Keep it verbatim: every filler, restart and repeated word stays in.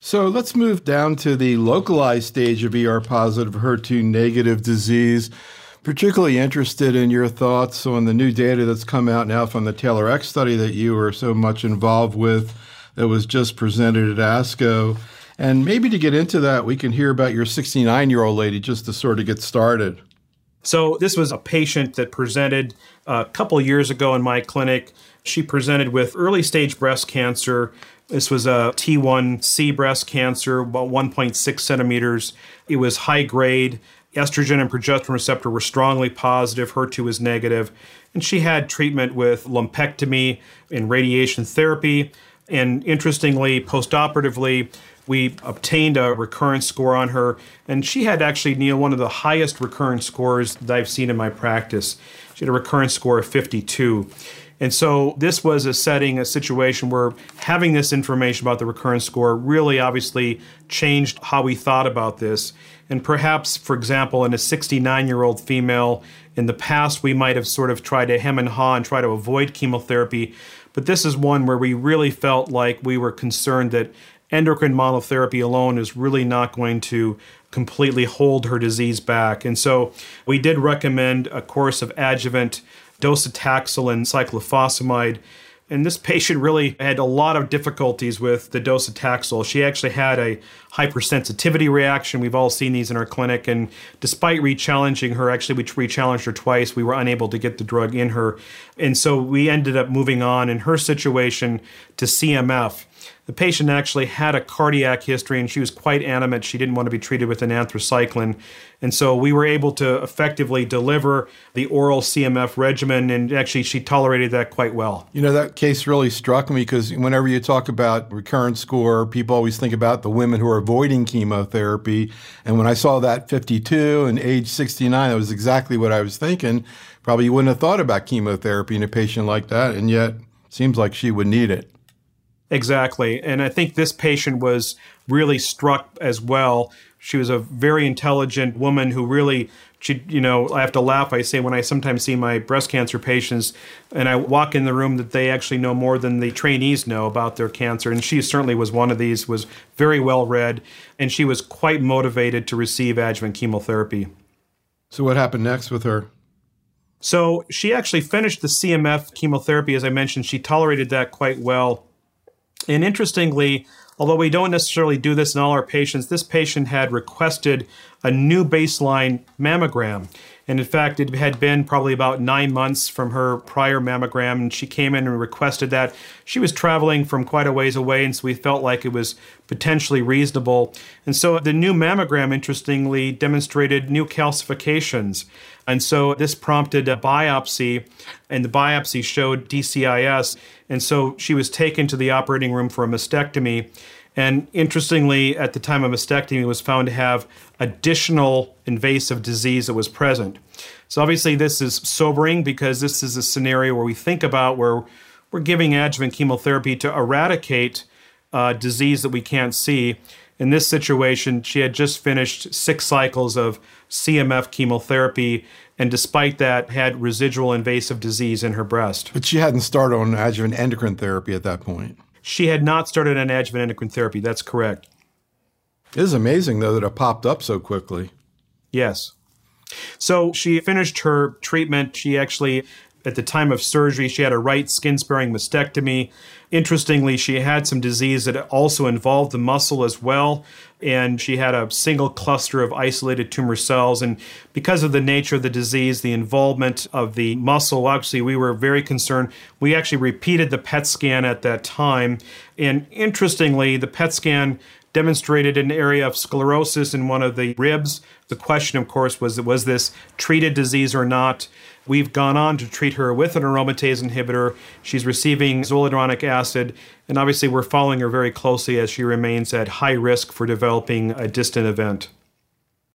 So let's move down to the localized stage of E R-positive, H E R two negative disease. Particularly interested in your thoughts on the new data that's come out now from the TAILOR-X study that you were so much involved with that was just presented at ASCO. And maybe to get into that, we can hear about your sixty-nine-year-old lady just to sort of get started. So this was a patient that presented a couple years ago in my clinic. She presented with early-stage breast cancer. This was a T one C breast cancer, about one point six centimeters. It was high grade. Estrogen and progesterone receptor were strongly positive. H E R two was negative. And she had treatment with lumpectomy and radiation therapy. And interestingly, postoperatively, we obtained a recurrence score on her. And she had actually, Neil, one of the highest recurrence scores that I've seen in my practice. She had a recurrence score of fifty-two. And so this was a setting, a situation where having this information about the recurrence score really obviously changed how we thought about this. And perhaps, for example, in a sixty-nine-year-old female, in the past we might have sort of tried to hem and haw and try to avoid chemotherapy. But this is one where we really felt like we were concerned that endocrine monotherapy alone is really not going to completely hold her disease back. And so we did recommend a course of adjuvant docetaxel and cyclophosphamide. And this patient really had a lot of difficulties with the docetaxel. She actually had a hypersensitivity reaction. We've all seen these in our clinic. And despite re-challenging her, actually we re-challenged her twice, we were unable to get the drug in her. And so we ended up moving on in her situation to C M F. The patient actually had a cardiac history and she was quite animate. She didn't want to be treated with an anthracycline. And so we were able to effectively deliver the oral C M F regimen, and actually she tolerated that quite well. You know, that case really struck me because whenever you talk about recurrence score, people always think about the women who are avoiding chemotherapy. And when I saw that fifty-two and age sixty-nine, that was exactly what I was thinking. Probably you wouldn't have thought about chemotherapy in a patient like that, and yet it seems like she would need it. Exactly. And I think this patient was really struck as well. She was a very intelligent woman who really, she, you know, I have to laugh. I say when I sometimes see my breast cancer patients and I walk in the room that they actually know more than the trainees know about their cancer. And she certainly was one of these, was very well read, and she was quite motivated to receive adjuvant chemotherapy. So what happened next with her? So she actually finished the C M F chemotherapy. As I mentioned, she tolerated that quite well. And interestingly, although we don't necessarily do this in all our patients, this patient had requested a new baseline mammogram. And in fact, it had been probably about nine months from her prior mammogram, and she came in and requested that. She was traveling from quite a ways away, and so we felt like it was potentially reasonable. And so the new mammogram, interestingly, demonstrated new calcifications. And so this prompted a biopsy, and the biopsy showed D C I S. And so she was taken to the operating room for a mastectomy. And interestingly, at the time of mastectomy, was found to have additional invasive disease that was present. So obviously this is sobering because this is a scenario where we think about where we're giving adjuvant chemotherapy to eradicate uh, disease that we can't see. In this situation, she had just finished six cycles of C M F chemotherapy, and despite that, had residual invasive disease in her breast. But she hadn't started on adjuvant endocrine therapy at that point. She had not started on adjuvant endocrine therapy. That's correct. It is amazing, though, that it popped up so quickly. Yes. So she finished her treatment. She actually, at the time of surgery, she had a right skin-sparing mastectomy. Interestingly, she had some disease that also involved the muscle as well, and she had a single cluster of isolated tumor cells. And because of the nature of the disease, the involvement of the muscle, obviously we were very concerned. We actually repeated the P E T scan at that time, and interestingly, the P E T scan demonstrated an area of sclerosis in one of the ribs. The question, of course, was, was this treated disease or not? We've gone on to treat her with an aromatase inhibitor. She's receiving zoledronic acid, and obviously we're following her very closely as she remains at high risk for developing a distant event.